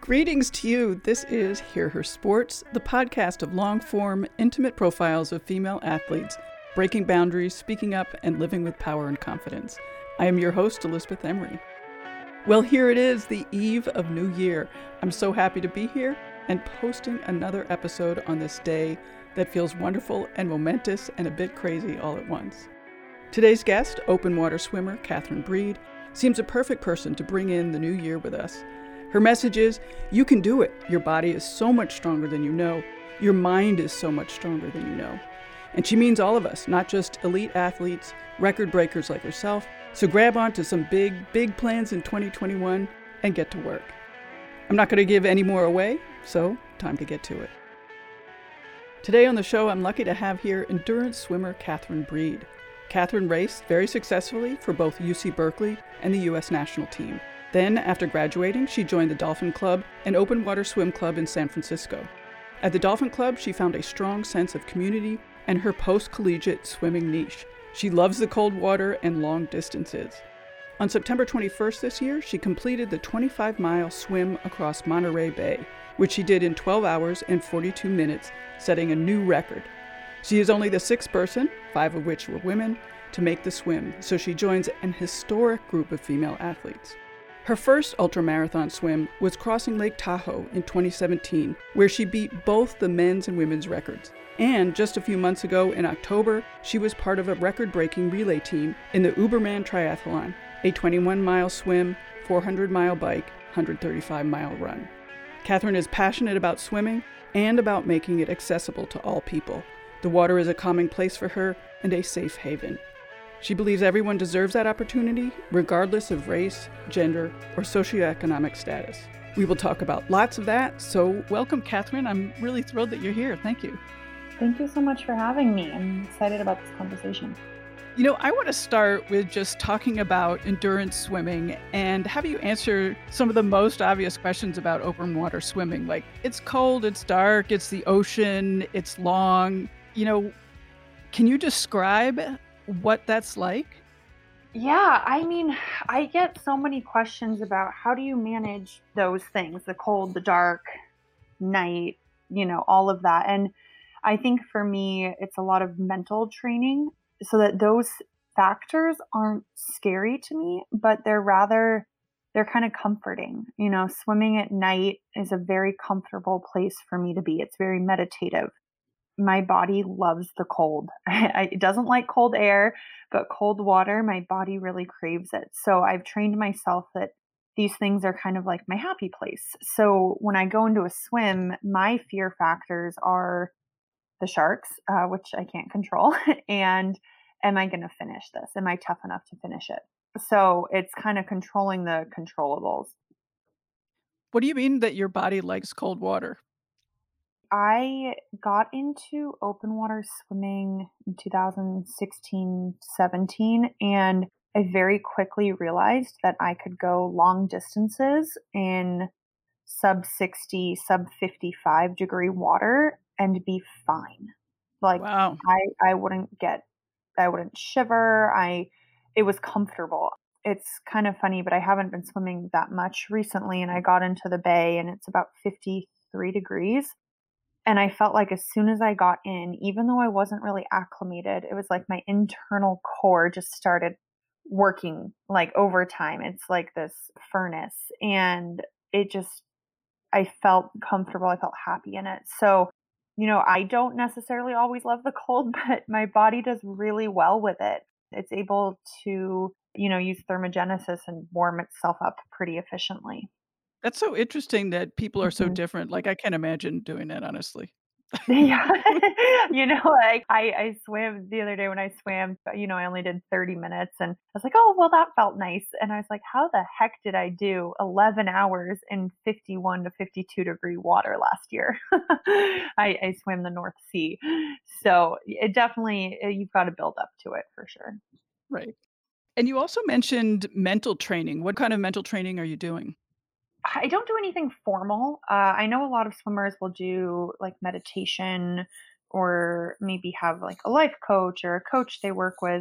Greetings to you. This is Hear Her Sports, the podcast of long-form, intimate profiles of female athletes, breaking boundaries, speaking up, and living with power and confidence. I am your host, Elizabeth Emery. Well, here it is, the eve of New Year. I'm so happy to be here and posting another episode on this day that feels wonderful and momentous and a bit crazy all at once. Today's guest, open water swimmer Catherine Breed, seems a perfect person to bring in the new year with us. Her message is, you can do it. Your body is so much stronger than you know. Your mind is so much stronger than you know. And she means all of us, not just elite athletes, record breakers like herself. So grab onto some big plans in 2021 and get to work. I'm not going to give any more away, so time to get to it. Today on the show, I'm lucky to have here endurance swimmer Catherine Breed. Catherine raced very successfully for both UC Berkeley and the U.S. national team. Then, after graduating, she joined the Dolphin Club, an open water swim club in San Francisco. At the Dolphin Club, she found a strong sense of community and her post-collegiate swimming niche. She loves the cold water and long distances. On September 21st this year, she completed the 25-mile swim across Monterey Bay, which she did in 12 hours and 42 minutes, setting a new record. She is only the sixth person, 5 of which were women, to make the swim, so she joins an historic group of female athletes. Her first ultramarathon swim was crossing Lake Tahoe in 2017, where she beat both the men's and women's records. And just a few months ago in October, she was part of a record-breaking relay team in the Uberman Triathlon, a 21-mile swim, 400-mile bike, 135-mile run. Catherine is passionate about swimming and about making it accessible to all people. The water is a calming place for her and a safe haven. She believes everyone deserves that opportunity, regardless of race, gender, or socioeconomic status. We will talk about lots of that, so welcome, Catherine. I'm really thrilled that you're here. Thank you. Thank you so much for having me. I'm excited about this conversation. You know, I want to start with just talking about endurance swimming and have you answer some of the most obvious questions about open water swimming. Like, it's cold, it's dark, it's the ocean, it's long. You know, can you describe what that's like? Yeah, I mean, I get so many questions about how do you manage those things, the cold, the dark, night, all of that. And I think for me, it's a lot of mental training so that those factors aren't scary to me, but they're kind of comforting. Swimming at night is a very comfortable place for me to be. It's very meditative. My body loves the cold. It doesn't like cold air, but cold water, my body really craves it. So I've trained myself that these things are kind of like my happy place. So when I go into a swim, my fear factors are the sharks, which I can't control, and am I going to finish this? Am I tough enough to finish it? So it's kind of controlling the controllables. What do you mean that your body likes cold water? I got into open water swimming in 2016, 17, and I very quickly realized that I could go long distances in sub 60, sub 55 degree water and be fine. Like, wow. I wouldn't shiver. It was comfortable. It's kind of funny, but I haven't been swimming that much recently, and I got into the bay and it's about 53 degrees. And I felt like as soon as I got in, even though I wasn't really acclimated, it was like my internal core just started working like overtime. It's like this furnace, and I felt comfortable. I felt happy in it. So, I don't necessarily always love the cold, but my body does really well with it. It's able to, use thermogenesis and warm itself up pretty efficiently. That's so interesting that people are so different. Like, I can't imagine doing that, honestly. Yeah. I swam the other day when I swam, I only did 30 minutes and I was like, oh, well, that felt nice. And I was like, how the heck did I do 11 hours in 51 to 52 degree water last year? I swam the North Sea. So it definitely, you've got to build up to it for sure. Right. And you also mentioned mental training. What kind of mental training are you doing? I don't do anything formal. I know a lot of swimmers will do like meditation or maybe have like a life coach or a coach they work with.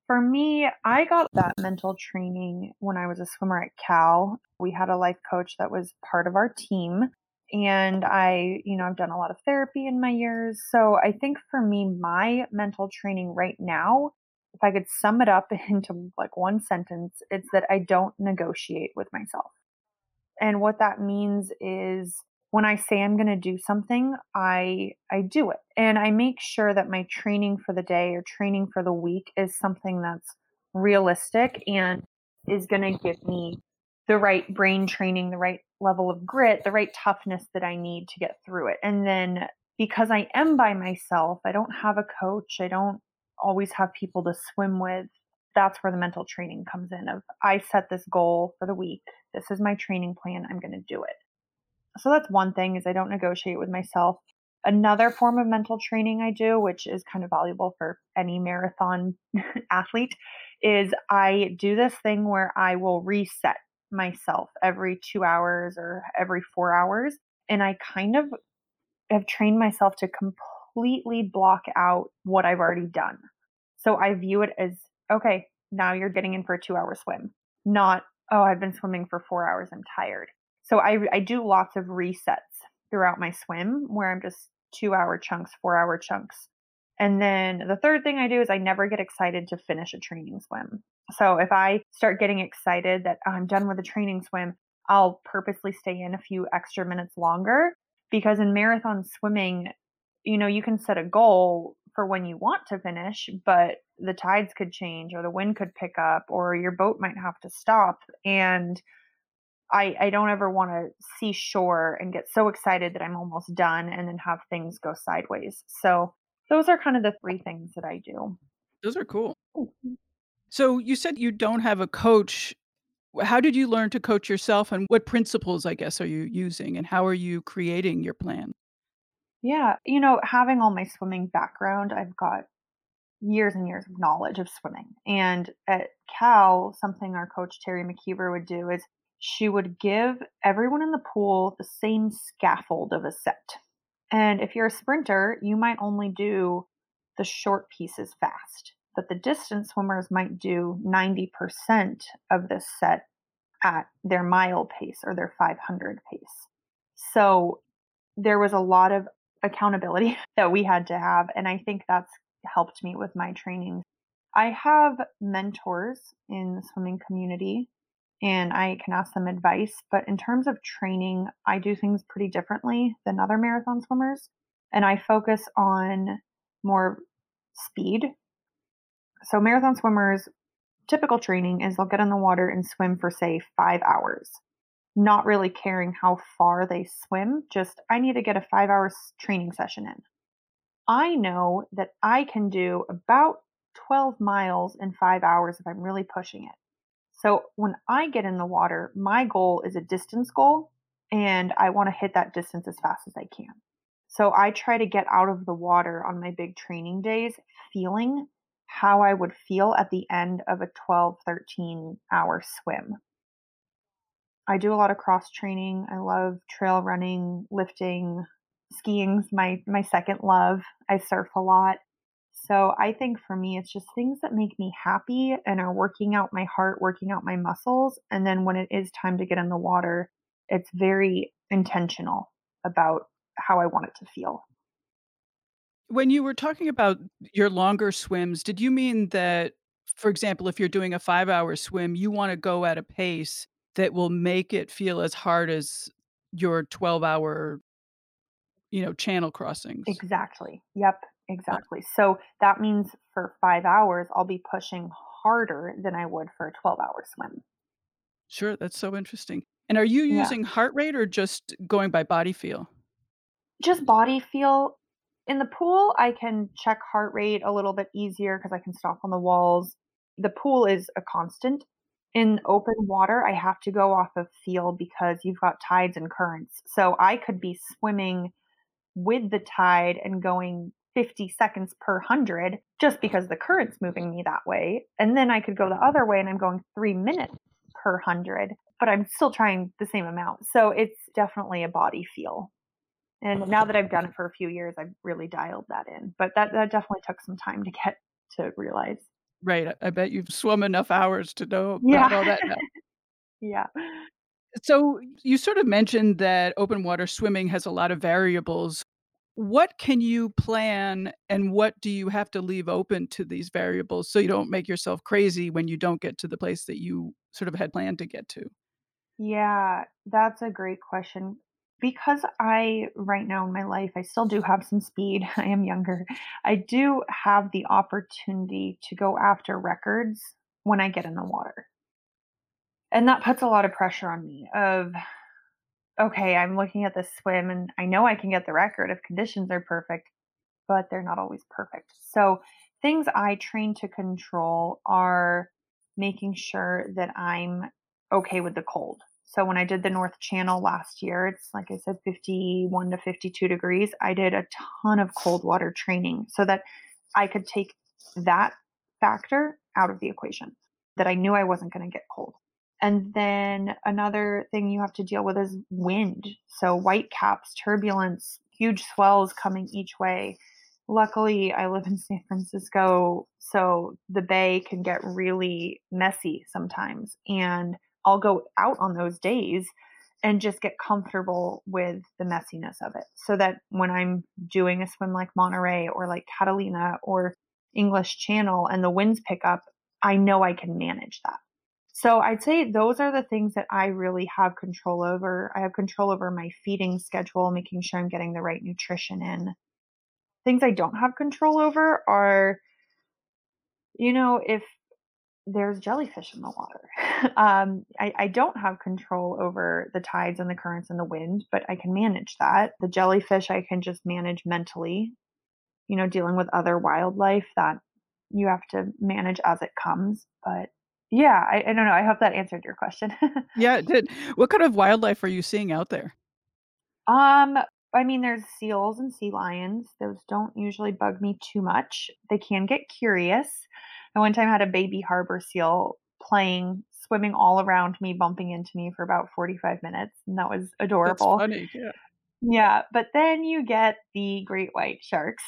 For me, I got that mental training when I was a swimmer at Cal. We had a life coach that was part of our team. And I've done a lot of therapy in my years. So I think for me, my mental training right now, if I could sum it up into like one sentence, it's that I don't negotiate with myself. And what that means is when I say I'm going to do something, I do it. And I make sure that my training for the day or training for the week is something that's realistic and is going to give me the right brain training, the right level of grit, the right toughness that I need to get through it. And then because I am by myself, I don't have a coach, I don't always have people to swim with. That's where the mental training comes in of I set this goal for the week. This is my training plan. I'm going to do it. So that's one thing is I don't negotiate with myself. Another form of mental training I do, which is kind of valuable for any marathon athlete, is I do this thing where I will reset myself every 2 hours or every 4 hours. And I kind of have trained myself to completely block out what I've already done. So I view it as, okay, now you're getting in for a 2 hour swim, not, oh, I've been swimming for 4 hours, I'm tired. So I do lots of resets throughout my swim where I'm just 2 hour chunks, 4 hour chunks. And then the third thing I do is I never get excited to finish a training swim. So if I start getting excited that I'm done with a training swim, I'll purposely stay in a few extra minutes longer because in marathon swimming, you can set a goal for when you want to finish, but the tides could change or the wind could pick up or your boat might have to stop. And I don't ever want to see shore and get so excited that I'm almost done and then have things go sideways. So those are kind of the three things that I do. Those are cool. So you said you don't have a coach. How did you learn to coach yourself and what principles, I guess, are you using and how are you creating your plan? Yeah, having all my swimming background, I've got years and years of knowledge of swimming. And at Cal, something our coach Terry McKeever would do is she would give everyone in the pool the same scaffold of a set. And if you're a sprinter, you might only do the short pieces fast, but the distance swimmers might do 90% of this set at their mile pace or their 500 pace. So there was a lot of accountability that we had to have. And I think that's helped me with my training. I have mentors in the swimming community and I can ask them advice. But in terms of training, I do things pretty differently than other marathon swimmers. And I focus on more speed. So marathon swimmers, typical training is they'll get in the water and swim for, say, 5 hours, not really caring how far they swim. Just, I need to get a 5 hour training session in. I know that I can do about 12 miles in 5 hours if I'm really pushing it. So when I get in the water, my goal is a distance goal and I want to hit that distance as fast as I can. So I try to get out of the water on my big training days feeling how I would feel at the end of a 12, 13 hour swim. I do a lot of cross training. I love trail running, lifting, skiing's my second love. I surf a lot. So I think for me, it's just things that make me happy and are working out my heart, working out my muscles. And then when it is time to get in the water, it's very intentional about how I want it to feel. When you were talking about your longer swims, did you mean that, for example, if you're doing a 5-hour swim, you wanna go at a pace that will make it feel as hard as your 12-hour, channel crossings? Exactly. Yep, exactly. So that means for 5 hours, I'll be pushing harder than I would for a 12-hour swim. Sure, that's so interesting. And are you Yeah. using heart rate or just going by body feel? Just body feel. In the pool, I can check heart rate a little bit easier because I can stop on the walls. The pool is a constant. In open water, I have to go off of feel because you've got tides and currents. So I could be swimming with the tide and going 50 seconds per 100 just because the current's moving me that way. And then I could go the other way and I'm going 3 minutes per 100, but I'm still trying the same amount. So it's definitely a body feel. And now that I've done it for a few years, I've really dialed that in. But that definitely took some time to get to realize. Right, I bet you've swum enough hours to know about all Yeah. that now. Yeah. So, you sort of mentioned that open water swimming has a lot of variables. What can you plan and what do you have to leave open to these variables so you don't make yourself crazy when you don't get to the place that you sort of had planned to get to? Yeah, that's a great question. Because I, right now in my life, I still do have some speed. I am younger. I do have the opportunity to go after records when I get in the water. And that puts a lot of pressure on me of, okay, I'm looking at this swim and I know I can get the record if conditions are perfect, but they're not always perfect. So, things I train to control are making sure that I'm okay with the cold. So, when I did the North Channel last year, it's like I said, 51 to 52 degrees. I did a ton of cold water training so that I could take that factor out of the equation, that I knew I wasn't going to get cold. And then another thing you have to deal with is wind. So, white caps, turbulence, huge swells coming each way. Luckily, I live in San Francisco, so the bay can get really messy sometimes. And I'll go out on those days and just get comfortable with the messiness of it so that when I'm doing a swim like Monterey or like Catalina or English Channel and the winds pick up, I know I can manage that. So I'd say those are the things that I really have control over. I have control over my feeding schedule, making sure I'm getting the right nutrition in. Things I don't have control over are, if there's jellyfish in the water. I don't have control over the tides and the currents and the wind, but I can manage that. The jellyfish I can just manage mentally, dealing with other wildlife that you have to manage as it comes. But yeah, I don't know. I hope that answered your question. Yeah, it did. What kind of wildlife are you seeing out there? Um, I mean, there's seals and sea lions. Those don't usually bug me too much. They can get curious. I one time had a baby harbor seal playing, swimming all around me, bumping into me for about 45 minutes, and that was That's adorable. funny, yeah. Yeah, but then you get the great white sharks.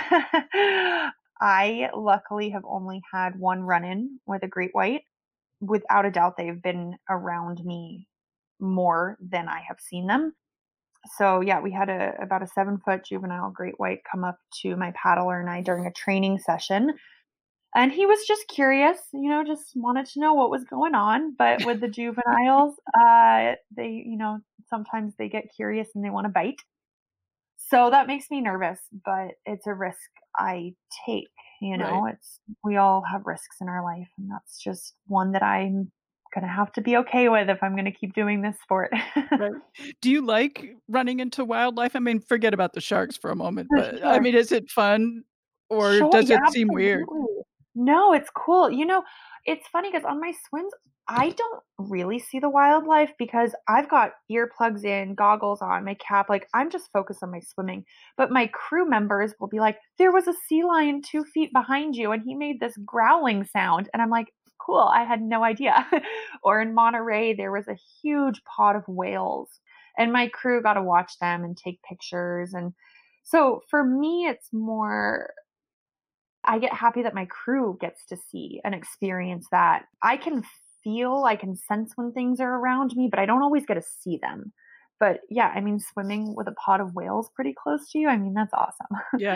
I luckily have only had one run in with a great white. Without a doubt, they've been around me more than I have seen them. So yeah, we had about a 7-foot juvenile great white come up to my paddler and I during a training session. And he was just curious, just wanted to know what was going on. But with the juveniles, they, sometimes they get curious and they want to bite. So that makes me nervous, but it's a risk I take. Right, We all have risks in our life, and that's just one that I'm gonna have to be okay with if I'm gonna keep doing this sport. right. Do you like running into wildlife? I mean, forget about the sharks for a moment, but, I Sure. mean, is it fun or Sure, does yeah, it seem weird? absolutely. No, it's cool. It's funny because on my swims, I don't really see the wildlife because I've got earplugs in, goggles on, my cap, like, I'm just focused on my swimming. But my crew members will be like, "There was a sea lion 2 feet behind you, and he made this growling sound." And I'm like, "Cool, I had no idea." Or in Monterey, there was a huge pod of whales, and my crew got to watch them and take pictures, and so for me, it's more I get happy that my crew gets to see and experience that. I can sense when things are around me, but I don't always get to see them. But yeah, I mean, swimming with a pod of whales pretty close to you, I mean, that's awesome. Yeah.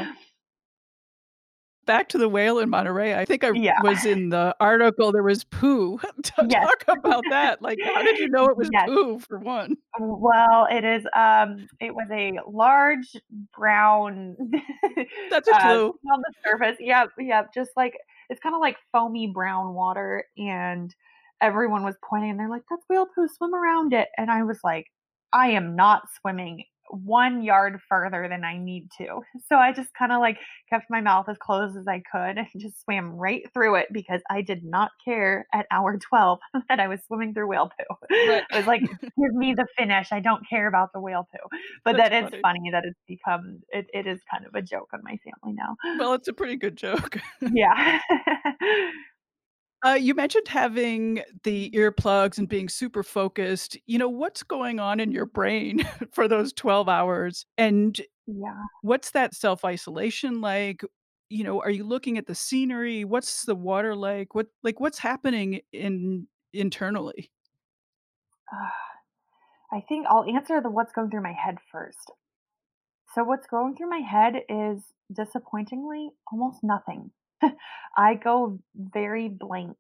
Back to the whale in Monterey, I think I Yeah. was in the article, there was poo. Yes. Talk about that, like, how did you know it was Yes. poo, for one? Well, it was a large brown That's a clue. on the surface. Yep, yep, just like it's kinda like foamy brown water, and everyone was pointing, and they're like, "That's whale poo, swim around it." And I was like, "I am not swimming 1 yard further than I need to." So I just kinda, like, kept my mouth as closed as I could and just swam right through it because I did not care at hour 12 that I was swimming through whale poo. Right. I was like, "Give me the finish. I don't care about the whale poo." But That's that is funny. funny that it's become it is kind of a joke on my family now. Well, it's a pretty good joke. Yeah. You mentioned having the earplugs and being super focused. What's going on in your brain for those 12 hours? And Yeah. what's that self-isolation like? Are you looking at the scenery? What's the water like? What's happening internally? I think I'll answer the what's going through my head first. So what's going through my head is disappointingly almost nothing. I go very blank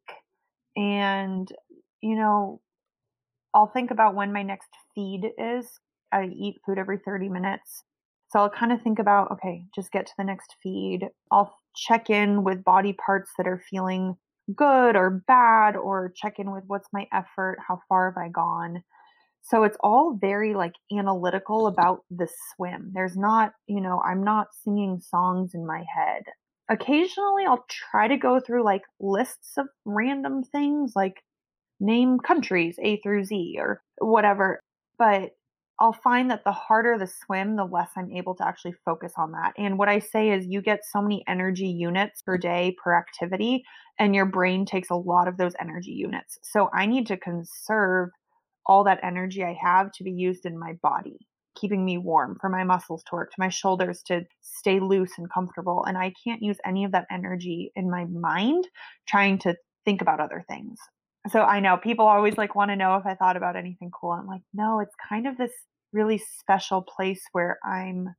and you know, I'll think about when my next feed is. I eat food every 30 minutes. So I'll kind of think about, okay, just get to the next feed. I'll check in with body parts that are feeling good or bad, or check in with what's my effort, how far have I gone. So it's all very like analytical about the swim. There's not, I'm not singing songs in my head. Occasionally I'll try to go through like lists of random things like name countries A through Z or whatever. But I'll find that the harder the swim, the less I'm able to actually focus on that. And what I say is you get so many energy units per day per activity, and your brain takes a lot of those energy units. So I need to conserve all that energy I have to be used in my body, keeping me warm, for my muscles to work, to my shoulders to stay loose and comfortable. And I can't use any of that energy in my mind trying to think about other things. So I know people always like want to know if I thought about anything cool. I'm like, no, it's kind of this really special place where I'm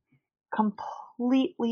completely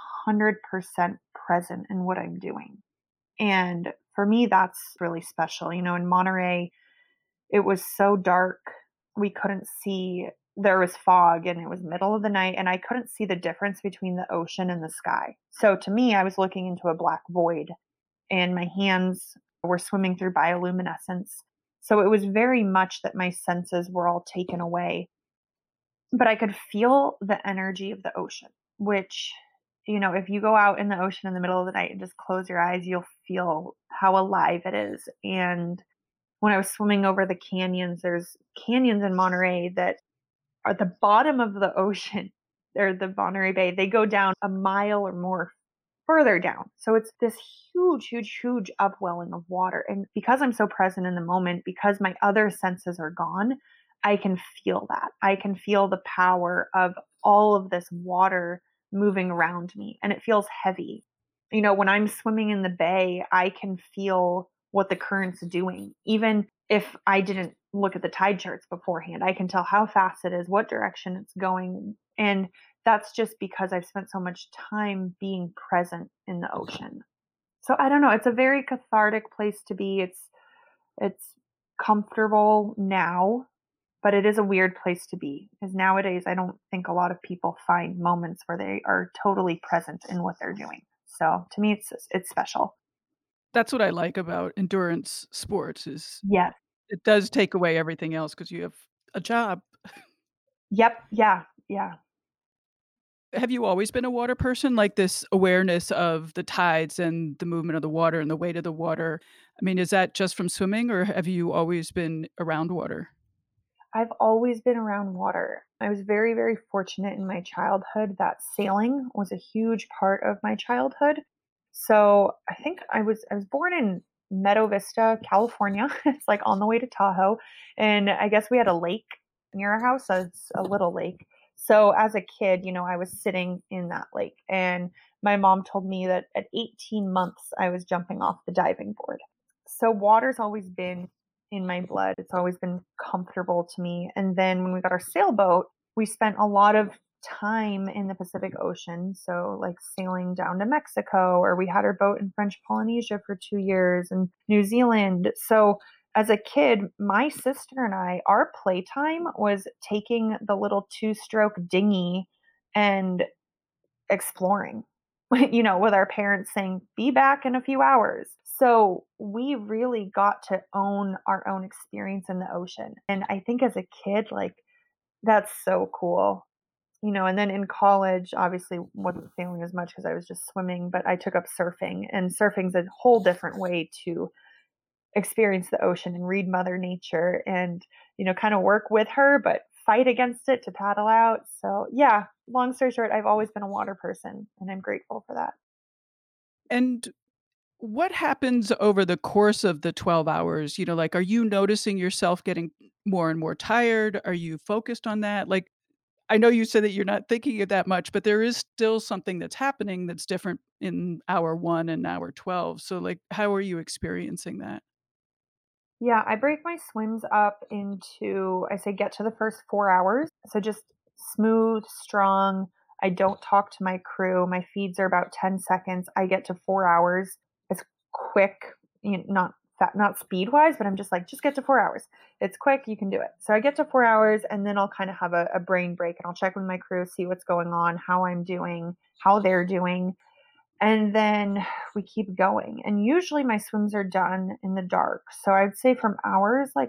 100% present in what I'm doing. And for me, that's really special. In Monterey, it was so dark. We couldn't see, there was fog and it was middle of the night and I couldn't see the difference between the ocean and the sky. So to me, I was looking into a black void and my hands were swimming through bioluminescence. So it was very much that my senses were all taken away. But I could feel the energy of the ocean, which, if you go out in the ocean in the middle of the night and just close your eyes, you'll feel how alive it is. And when I was swimming over the canyons, there's canyons in Monterey that are at the bottom of the ocean or the Monterey Bay. They go down a mile or more further down. So it's this huge, huge, huge upwelling of water. And because I'm so present in the moment, because my other senses are gone, I can feel that. I can feel the power of all of this water moving around me, and it feels heavy. When I'm swimming in the bay, I can feel what the current's doing. Even if I didn't look at the tide charts beforehand, I can tell how fast it is, what direction it's going. And that's just because I've spent so much time being present in the ocean. So I don't know, it's a very cathartic place to be. It's comfortable now, but it is a weird place to be because nowadays I don't think a lot of people find moments where they are totally present in what they're doing. So to me it's special. That's what I like about endurance sports is Yes. it does take away everything else because you have a job. Yep. Yeah. Yeah. Have you always been a water person? Like this awareness of the tides and the movement of the water and the weight of the water? I mean, is that just from swimming or have you always been around water? I've always been around water. I was very, very fortunate in my childhood that sailing was a huge part of my childhood. So I think I was born in Meadow Vista, California. It's like on the way to Tahoe. And I guess we had a lake near our house. So it's a little lake. So as a kid, I was sitting in that lake and my mom told me that at 18 months I was jumping off the diving board. So water's always been in my blood. It's always been comfortable to me. And then when we got our sailboat, we spent a lot of time in the Pacific Ocean. So, like sailing down to Mexico, or we had our boat in French Polynesia for 2 years and New Zealand. So, as a kid, my sister and I, our playtime was taking the little two-stroke dinghy and exploring, with our parents saying, be back in a few hours. So we really got to own our own experience in the ocean. And I think as a kid, like, that's so cool. And then in college, obviously wasn't sailing as much because I was just swimming, but I took up surfing, and surfing's a whole different way to experience the ocean and read Mother Nature and, kind of work with her, but fight against it to paddle out. So, yeah, long story short, I've always been a water person and I'm grateful for that. And what happens over the course of the 12 hours? Like, are you noticing yourself getting more and more tired? Are you focused on that? Like, I know you said that you're not thinking of that much, but there is still something that's happening that's different in hour 1 and hour 12. So, like, how are you experiencing that? Yeah, I break my swims up into, I say get to the first 4 hours. So just smooth, strong. I don't talk to my crew. My feeds are about 10 seconds. I get to 4 hours. It's quick, not not speed wise, but I'm just like, just get to 4 hours. It's quick. You can do it. So I get to 4 hours and then I'll kind of have a brain break and I'll check with my crew, see what's going on, how I'm doing, how they're doing. And then we keep going. And usually my swims are done in the dark. So I'd say from hours like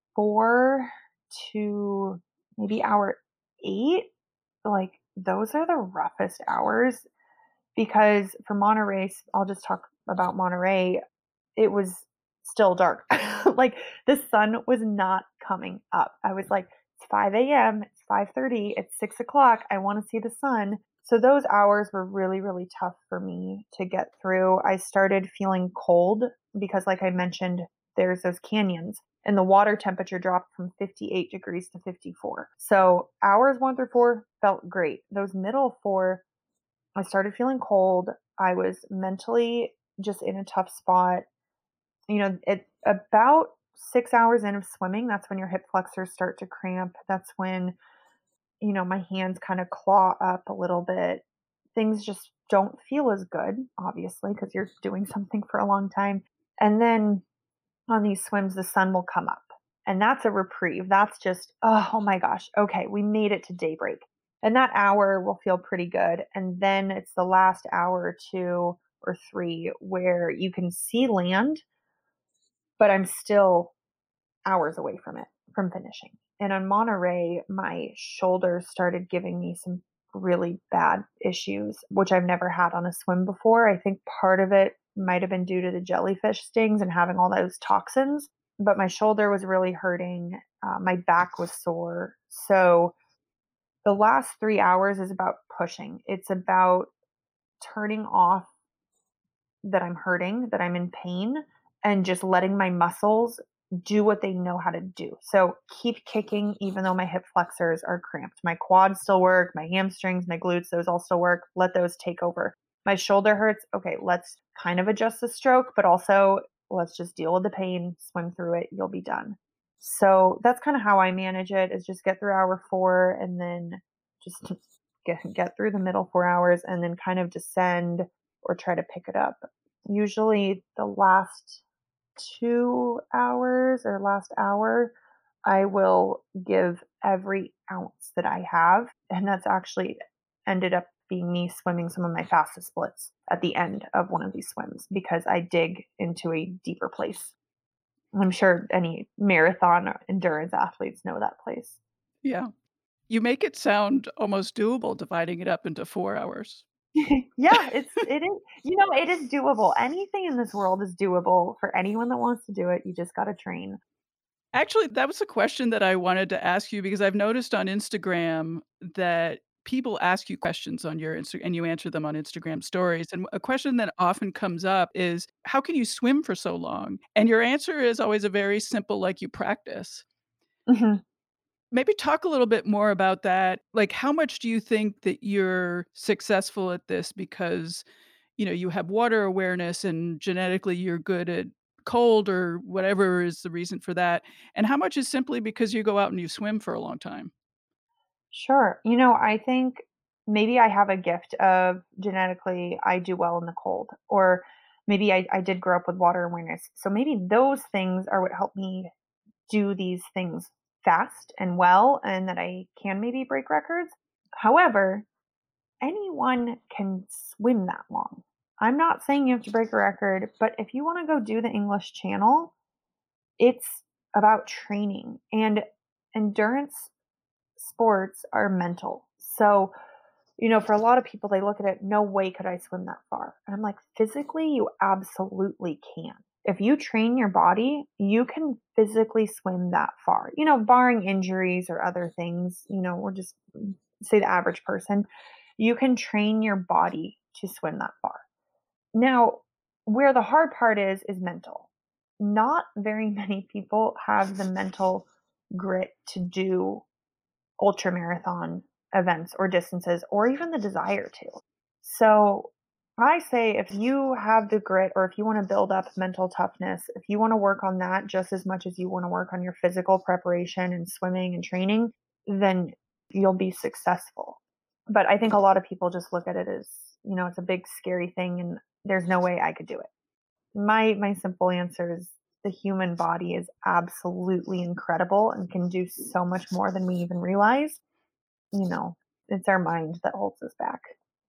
4 to maybe hour 8, like those are the roughest hours because for Monterey, I'll just talk about Monterey. It was still dark. Like the sun was not coming up. I was like, it's 5 a.m., it's 5:30, it's 6 o'clock. I want to see the sun. So those hours were really, really tough for me to get through. I started feeling cold because, like I mentioned, there's those canyons and the water temperature dropped from 58 degrees to 54. So hours 1 through 4 felt great. Those middle 4, I started feeling cold. I was mentally just in a tough spot. At about 6 hours in of swimming, that's when your hip flexors start to cramp. That's when, my hands kind of claw up a little bit. Things just don't feel as good, obviously, because you're doing something for a long time. And then on these swims, the sun will come up. And that's a reprieve. That's just, oh my gosh, okay, we made it to daybreak. And that hour will feel pretty good. And then it's the last hour or 2 or 3 where you can see land, but I'm still hours away from it, from finishing. And on Monterey, my shoulder started giving me some really bad issues, which I've never had on a swim before. I think part of it might have been due to the jellyfish stings and having all those toxins, but my shoulder was really hurting. My back was sore. So the last 3 hours is about pushing. It's about turning off that I'm hurting, that I'm in pain, and just letting my muscles do what they know how to do. So keep kicking even though my hip flexors are cramped. My quads still work, my hamstrings, my glutes, those all still work. Let those take over. My shoulder hurts. Okay, let's kind of adjust the stroke, but also let's just deal with the pain, swim through it, you'll be done. So that's kind of how I manage it, is just get through hour 4 and then just get through the middle 4 hours and then kind of descend or try to pick it up. Usually the last 2 hours or last hour, I will give every ounce that I have. And that's actually ended up being me swimming some of my fastest splits at the end of one of these swims because I dig into a deeper place. I'm sure any marathon or endurance athletes know that place. Yeah. You make it sound almost doable dividing it up into 4 hours. Yeah, it is. It is doable. Anything in this world is doable for anyone that wants to do it. You just got to train. Actually, that was a question that I wanted to ask you because I've noticed on Instagram that people ask you questions on your Insta and you answer them on Instagram stories. And a question that often comes up is, how can you swim for so long? And your answer is always a very simple, like you practice. Mhm. Maybe talk a little bit more about that. Like, how much do you think that you're successful at this because, you have water awareness and genetically you're good at cold or whatever is the reason for that? And how much is simply because you go out and you swim for a long time? Sure. I think maybe I have a gift of genetically I do well in the cold, or maybe I did grow up with water awareness. So maybe those things are what help me do these things fast and well, and that I can maybe break records. However, anyone can swim that long. I'm not saying you have to break a record, but if you want to go do the English Channel, it's about training, and endurance sports are mental. So, for a lot of people, they look at it, no way could I swim that far. And I'm like, physically, you absolutely can. If you train your body, you can physically swim that far, barring injuries or other things, or just say the average person, you can train your body to swim that far. Now, where the hard part is mental. Not very many people have the mental grit to do ultra marathon events or distances or even the desire to. So I say if you have the grit or if you want to build up mental toughness, if you want to work on that just as much as you want to work on your physical preparation and swimming and training, then you'll be successful. But I think a lot of people just look at it as, it's a big scary thing and there's no way I could do it. My simple answer is the human body is absolutely incredible and can do so much more than we even realize. It's our mind that holds us back.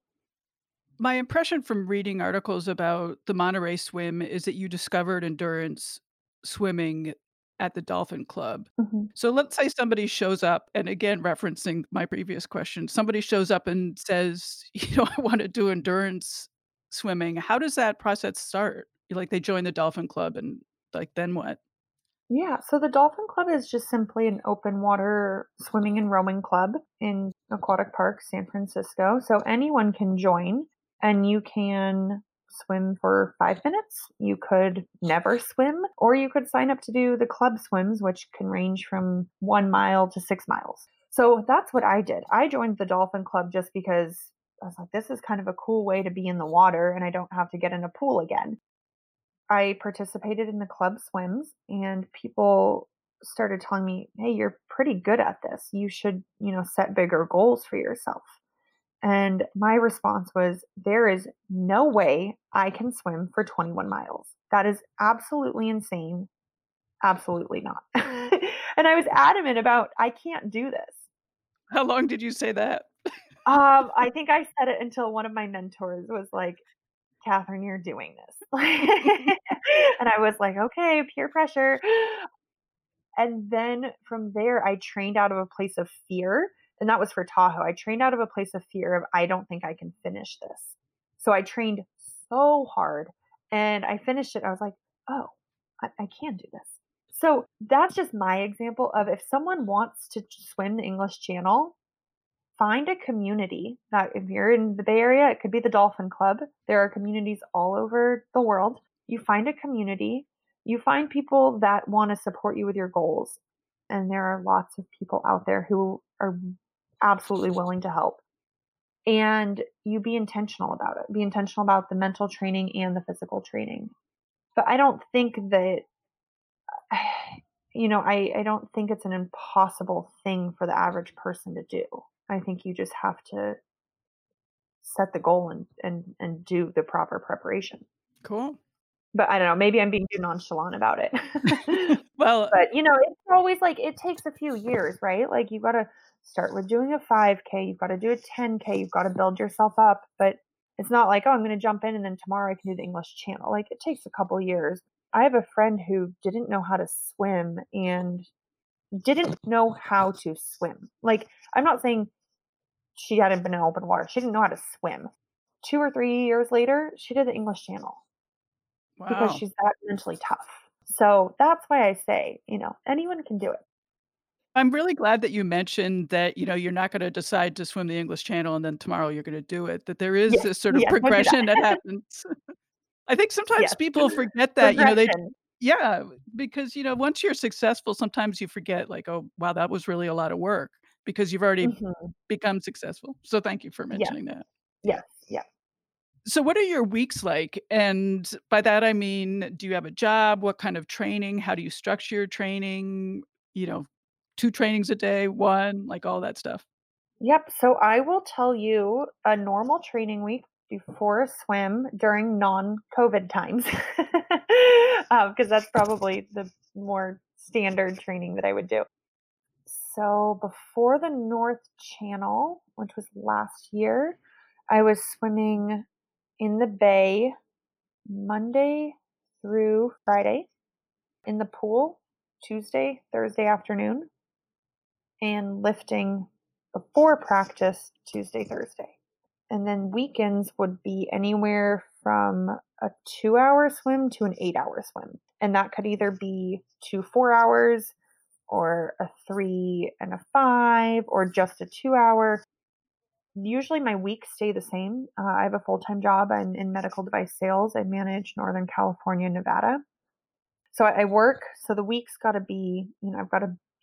My impression from reading articles about the Monterey Swim is that you discovered endurance swimming at the Dolphin Club. Mm-hmm. So let's say somebody shows up, and again, referencing my previous question, somebody shows up and says, I want to do endurance swimming. How does that process start? Like they join the Dolphin Club and then what? Yeah, so the Dolphin Club is just simply an open water swimming and rowing club in Aquatic Park, San Francisco. So anyone can join and you can swim for 5 minutes. You could never swim, or you could sign up to do the club swims, which can range from 1 mile to 6 miles. So that's what I did. I joined the Dolphin Club just because I was like, this is kind of a cool way to be in the water and I don't have to get in a pool again. I participated in the club swims and people started telling me, hey, you're pretty good at this. You should, set bigger goals for yourself. And my response was, there is no way I can swim for 21 miles. That is absolutely insane. Absolutely not. And I was adamant about, I can't do this. How long did you say that? I think I said it until one of my mentors was like, Catherine, you're doing this. And I was like, okay, peer pressure. And then from there, I trained out of a place of fear. And that was for Tahoe. I trained out of a place of fear of, I don't think I can finish this. So I trained so hard and I finished it. I was like, oh, I can do this. So that's just my example of if someone wants to swim the English Channel, find a community. That if you're in the Bay Area, it could be the Dolphin Club. There are communities all over the world. You find a community, you find people that want to support you with your goals. And there are lots of people out there who are absolutely willing to help. And you be intentional about it. Be intentional about the mental training and the physical training. But I don't think that, I don't think it's an impossible thing for the average person to do. I think you just have to set the goal and do the proper preparation. Cool. But I don't know, maybe I'm being too nonchalant about it. Well, but it's always like, it takes a few years, right? Like you got to start with doing a 5K, you've got to do a 10K, you've got to build yourself up. But it's not like, oh, I'm going to jump in and then tomorrow I can do the English Channel. Like it takes a couple years. I have a friend who didn't know how to swim and didn't know how to swim. Like, I'm not saying she hadn't been in open water. She didn't know how to swim. 2 or 3 years later, she did the English Channel. wow. Because she's that mentally tough. So that's why I say, anyone can do it. I'm really glad that you mentioned that, you're not going to decide to swim the English Channel and then tomorrow you're going to do it, that there is this sort of progression that happens. I think sometimes people forget that, because, once you're successful, sometimes you forget like, oh, wow, that was really a lot of work because you've already become successful. So thank you for mentioning that. Yes. Yeah. So what are your weeks like? And by that, I mean, do you have a job? What kind of training? How do you structure your training? 2 trainings a day, 1, like all that stuff. Yep. So I will tell you a normal training week before a swim during non-COVID times, because that's probably the more standard training that I would do. So before the North Channel, which was last year, I was swimming in the bay Monday through Friday, in the pool Tuesday, Thursday afternoon, and lifting before practice Tuesday, Thursday. And then weekends would be anywhere from a 2-hour swim to an 8-hour swim. And that could either be 2 4-hours or a 3 and a 5 or just a 2-hour. Usually my weeks stay the same. I have a full-time job. I'm in medical device sales. I manage Northern California, Nevada. So I work. So the week's got to be, I've got to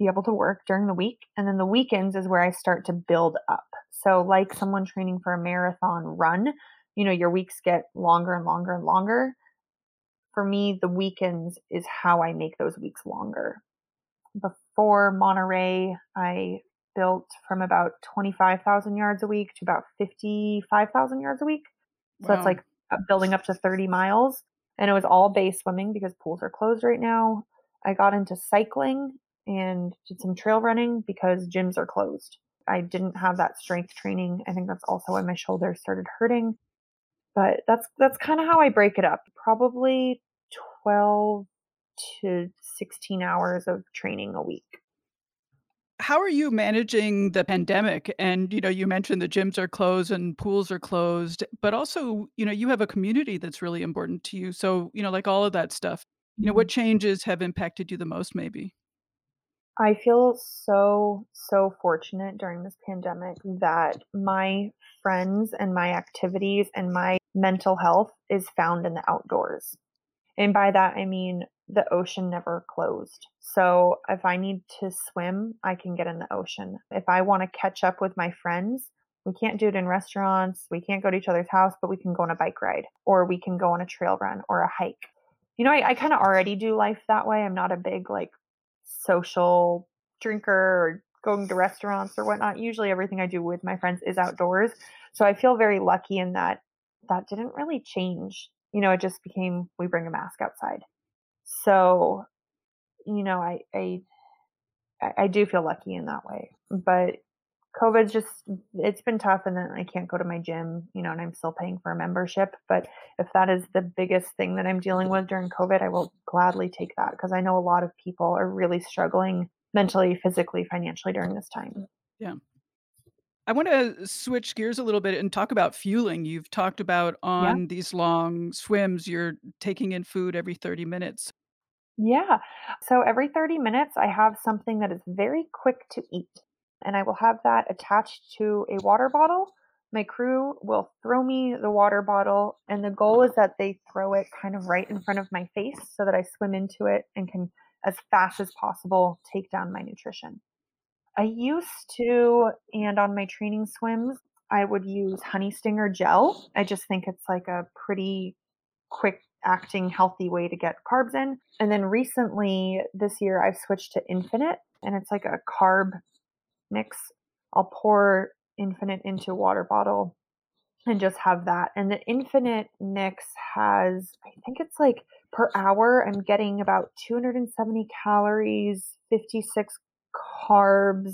be able to work during the week. And then the weekends is where I start to build up. So, like someone training for a marathon run, your weeks get longer and longer and longer. For me, the weekends is how I make those weeks longer. Before Monterey, I built from about 25,000 yards a week to about 55,000 yards a week. So that's Wow. like building up to 30 miles. And it was all bay swimming because pools are closed right now. I got into cycling and did some trail running because gyms are closed. I didn't have that strength training. I think that's also why my shoulders started hurting. But that's kind of how I break it up. Probably 12 to 16 hours of training a week. How are you managing the pandemic? And, you mentioned the gyms are closed and pools are closed, but also, you have a community that's really important to you. So, like all of that stuff, what Mhm. changes have impacted you the most, maybe? I feel so, so fortunate during this pandemic that my friends and my activities and my mental health is found in the outdoors. And by that, I mean the ocean never closed. So if I need to swim, I can get in the ocean. If I want to catch up with my friends, we can't do it in restaurants. We can't go to each other's house, but we can go on a bike ride or we can go on a trail run or a hike. I kind of already do life that way. I'm not a big like social drinker or going to restaurants or whatnot. Usually everything I do with my friends is outdoors. So I feel very lucky in that didn't really change. It just became we bring a mask outside. So, I do feel lucky in that way. But COVID's just it's been tough and then I can't go to my gym, and I'm still paying for a membership. But if that is the biggest thing that I'm dealing with during COVID, I will gladly take that because I know a lot of people are really struggling mentally, physically, financially during this time. Yeah. I want to switch gears a little bit and talk about fueling. You've talked about Yeah. on these long swims, you're taking in food every 30 minutes. Yeah. So every 30 minutes, I have something that is very quick to eat, and I will have that attached to a water bottle. My crew will throw me the water bottle, and the goal is that they throw it kind of right in front of my face so that I swim into it and can, as fast as possible, take down my nutrition. I used to, and on my training swims, I would use honey stinger gel. I just think it's like a pretty quick acting healthy way to get carbs in. And then recently this year I've switched to Infinite and it's like a carb mix. I'll pour Infinite into a water bottle and just have that. And the Infinite mix has I think it's like per hour I'm getting about 270 calories, 56 carbs,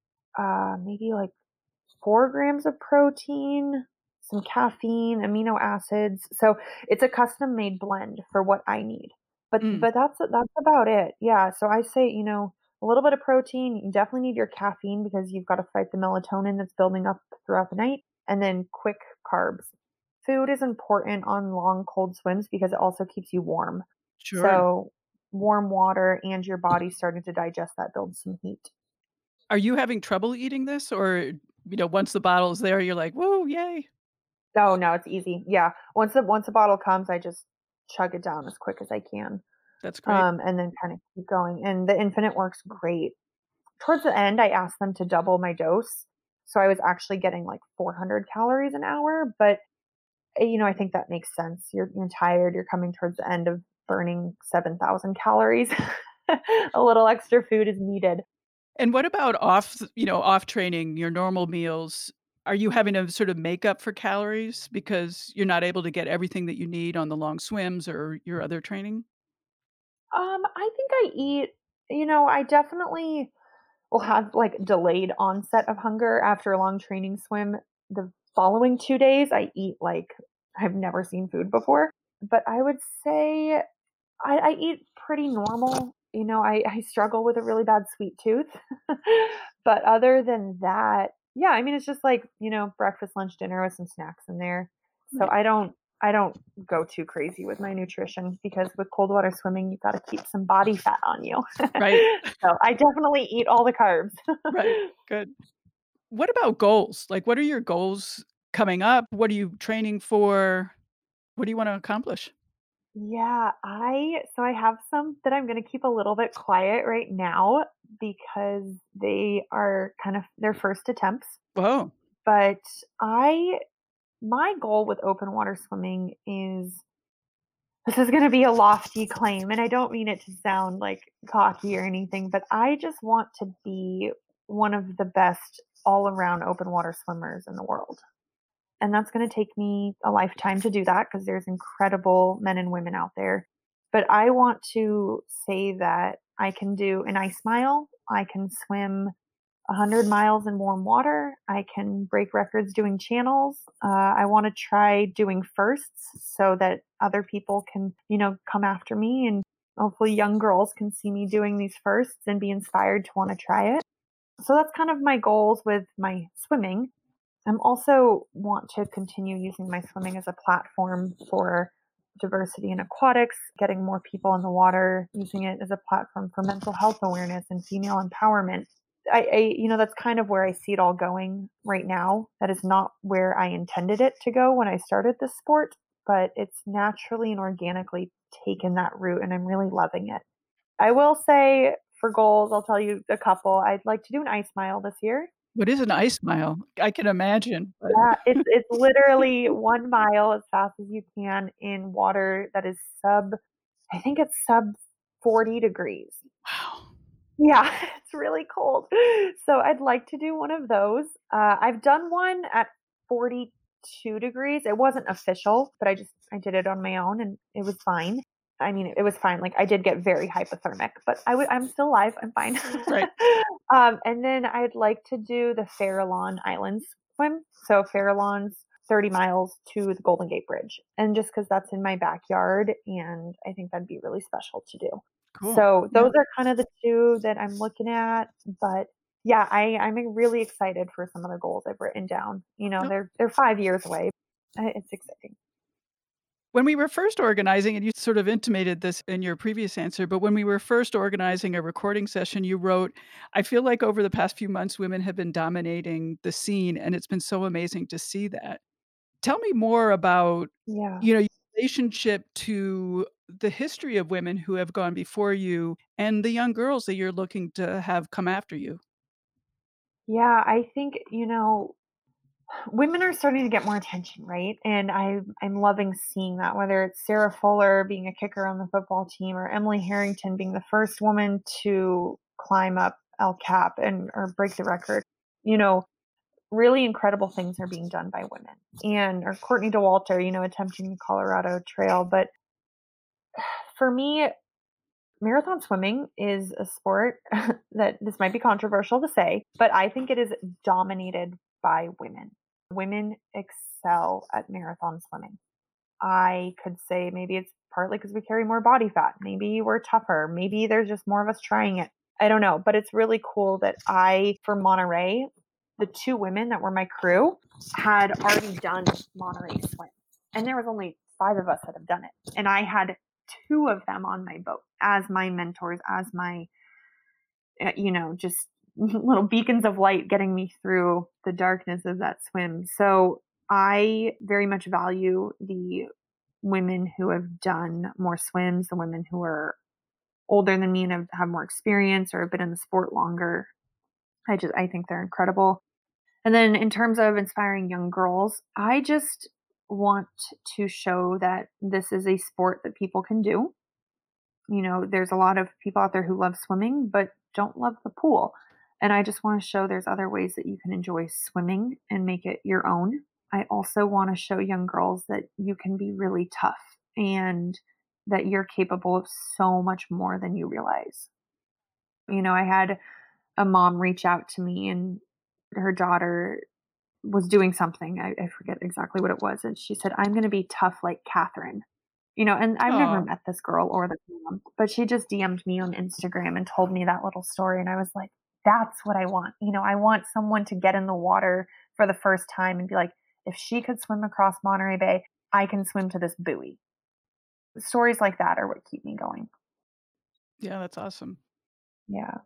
maybe like 4 grams of protein, some caffeine, amino acids. So it's a custom made blend for what I need. But Mm, but that's about it. Yeah. So I say, a little bit of protein. You definitely need your caffeine because you've got to fight the melatonin that's building up throughout the night. And then quick carbs. Food is important on long cold swims because it also keeps you warm. sure. So warm water and your body starting to digest that builds some heat. Are you having trouble eating this or, once the bottle's there, you're like, "Whoa, yay." Oh, no, it's easy. Yeah. Once a bottle comes, I just chug it down as quick as I can, That's great. and then kinda keep going, and the Infinite works great. Towards the end, I asked them to double my dose, so I was actually getting, like, 400 calories an hour, but, I think that makes sense. You're tired, you're coming towards the end of burning 7,000 calories. A little extra food is needed. And what about off training, your normal meals? Are you having to sort of make up for calories because you're not able to get everything that you need on the long swims or your other training? I think I eat I definitely will have like delayed onset of hunger after a long training swim. The following 2 days, I eat like I've never seen food before. But I would say I eat pretty normal. I struggle with a really bad sweet tooth. But other than that, yeah, I mean, it's just like, breakfast, lunch, dinner with some snacks in there. So Right. I don't go too crazy with my nutrition because with cold water swimming, you've got to keep some body fat on you. Right. So I definitely eat all the carbs. Right. Good. What about goals? Like, what are your goals coming up? What are you training for? What do you wanna accomplish? Yeah, I have some that I'm gonna keep a little bit quiet right now because they are kind of their first attempts. Whoa. But I my goal with open water swimming is this is gonna be a lofty claim, and I don't mean it to sound like cocky or anything, but I just want to be one of the best all around open water swimmers in the world. And that's going to take me a lifetime to do that because there's incredible men and women out there. But I want to say that I can do an ice mile. I can swim 100 miles in warm water. I can break records doing channels. I want to try doing firsts so that other people can, come after me, and hopefully young girls can see me doing these firsts and be inspired to want to try it. So that's kind of my goals with my swimming. I'm also want to continue using my swimming as a platform for diversity in aquatics, getting more people in the water, using it as a platform for mental health awareness and female empowerment. That's kind of where I see it all going right now. That is not where I intended it to go when I started this sport, but it's naturally and organically taken that route, and I'm really loving it. I will say for goals, I'll tell you a couple. I'd like to do an ice mile this year. What is an ice mile? I can imagine, but Yeah, it's literally 1 mile as fast as you can in water that is I think it's sub 40 degrees. wow. Yeah, it's really cold. So I'd like to do one of those. I've done one at 42 degrees. It wasn't official, but I did it on my own and it was fine. I mean, it was fine. Like I did get very hypothermic, but I'm still alive. I'm fine. Right. And then I'd like to do the Farallon Islands swim. So Farallon's 30 miles to the Golden Gate Bridge. And just because that's in my backyard, and I think that'd be really special to do. Cool. So Yeah. those are kind of the two that I'm looking at. But yeah, I'm really excited for some of the goals I've written down. No. They're 5 years away. It's exciting. When we were first organizing, and you sort of intimated this in your previous answer, but when we were first organizing a recording session, you wrote, I feel like over the past few months, women have been dominating the scene, and it's been so amazing to see that. Tell me more about, Yeah. your relationship to the history of women who have gone before you and the young girls that you're looking to have come after you. Yeah, I think, women are starting to get more attention, right? And I'm loving seeing that, whether it's Sarah Fuller being a kicker on the football team or Emily Harrington being the first woman to climb up El Cap and or break the record. You know, really incredible things are being done by women. And or Courtney Dauwalter, attempting the Colorado Trail. But for me, marathon swimming is a sport that this might be controversial to say, but I think it is dominated by women. Women excel at marathon swimming. I could say maybe it's partly because we carry more body fat. Maybe we're tougher. Maybe there's just more of us trying it. I don't know, but it's really cool that for Monterey, the two women that were my crew had already done Monterey swim. And there was only 5 of us that have done it. And I had 2 of them on my boat as my mentors, as my, just little beacons of light getting me through the darkness of that swim. So I very much value the women who have done more swims, the women who are older than me and have more experience or have been in the sport longer. I think they're incredible. And then in terms of inspiring young girls, I just want to show that this is a sport that people can do. There's a lot of people out there who love swimming but don't love the pool. And I just want to show there's other ways that you can enjoy swimming and make it your own. I also want to show young girls that you can be really tough and that you're capable of so much more than you realize. I had a mom reach out to me, and her daughter was doing something. I forget exactly what it was. And she said, I'm going to be tough like Catherine. And I've never Oh, met this girl or the mom, but she just DM'd me on Instagram and told me that little story. And I was like, that's what I want. I want someone to get in the water for the first time and be like, if she could swim across Monterey Bay, I can swim to this buoy. Stories like that are what keep me going. yeah, that's awesome. Yeah.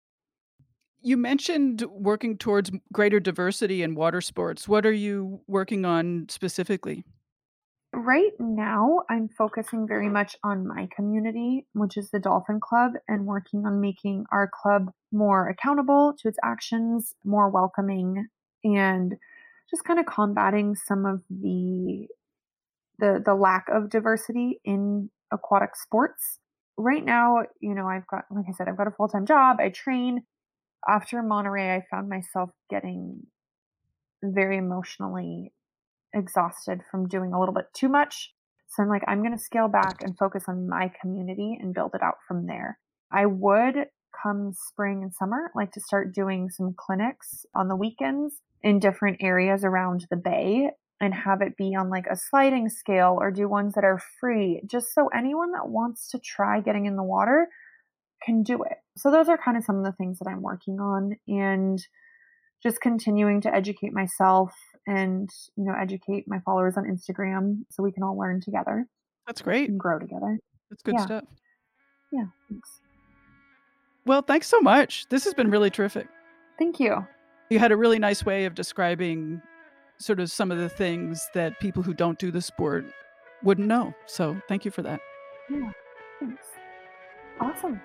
You mentioned working towards greater diversity in water sports. What are you working on specifically? Right now, I'm focusing very much on my community, which is the Dolphin Club, and working on making our club more accountable to its actions, more welcoming, and just kind of combating some of the lack of diversity in aquatic sports. Right now, I've got, like I said, I've got a full-time job. I train. After Monterey, I found myself getting very emotionally exhausted from doing a little bit too much. So I'm like, I'm going to scale back and focus on my community and build it out from there. I would, come spring and summer, like to start doing some clinics on the weekends in different areas around the bay and have it be on like a sliding scale or do ones that are free, just so anyone that wants to try getting in the water can do it. So those are kind of some of the things that I'm working on, and just continuing to educate myself and, educate my followers on Instagram so we can all learn together. That's great. And grow together. That's good stuff. Yeah, thanks. Well, thanks so much. This has been really terrific. Thank you. You had a really nice way of describing sort of some of the things that people who don't do the sport wouldn't know. So thank you for that. Yeah, thanks. Awesome.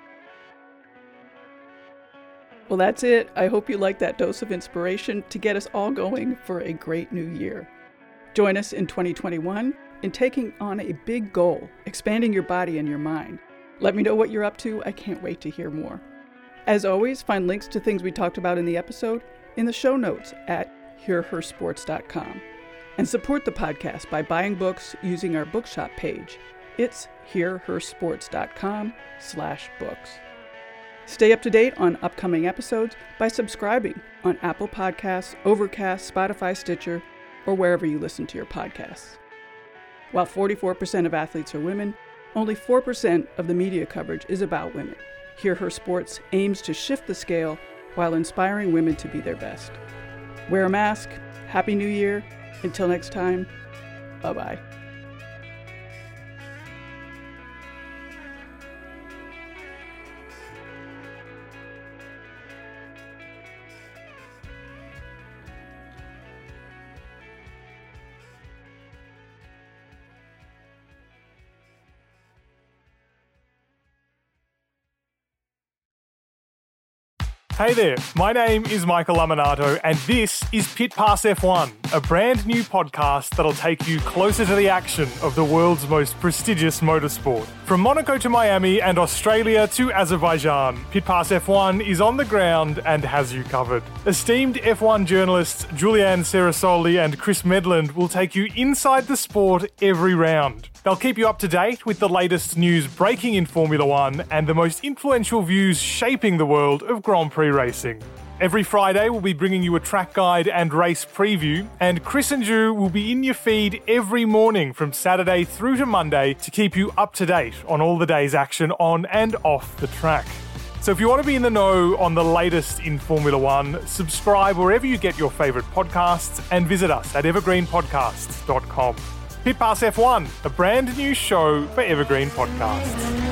Well, that's it. I hope you liked that dose of inspiration to get us all going for a great new year. Join us in 2021 in taking on a big goal, expanding your body and your mind. Let me know what you're up to. I can't wait to hear more. As always, find links to things we talked about in the episode in the show notes at hearhersports.com. And support the podcast by buying books using our bookshop page. It's hearhersports.com/books. Stay up to date on upcoming episodes by subscribing on Apple Podcasts, Overcast, Spotify, Stitcher, or wherever you listen to your podcasts. While 44% of athletes are women, only 4% of the media coverage is about women. Hear Her Sports aims to shift the scale while inspiring women to be their best. Wear a mask. Happy New Year. Until next time, bye-bye. Hey there, my name is Michael Laminato and this is Pit Pass F1, a brand new podcast that'll take you closer to the action of the world's most prestigious motorsport. From Monaco to Miami and Australia to Azerbaijan, Pit Pass F1 is on the ground and has you covered. Esteemed F1 journalists Julianne Cerasoli and Chris Medland will take you inside the sport every round. They'll keep you up to date with the latest news breaking in Formula One and the most influential views shaping the world of Grand Prix racing. Every Friday, we'll be bringing you a track guide and race preview, and Chris and Ju will be in your feed every morning from Saturday through to Monday to keep you up to date on all the day's action on and off the track. So if you want to be in the know on the latest in Formula One, subscribe wherever you get your favourite podcasts and visit us at evergreenpodcasts.com. Pit Pass F1, a brand new show for Evergreen Podcasts.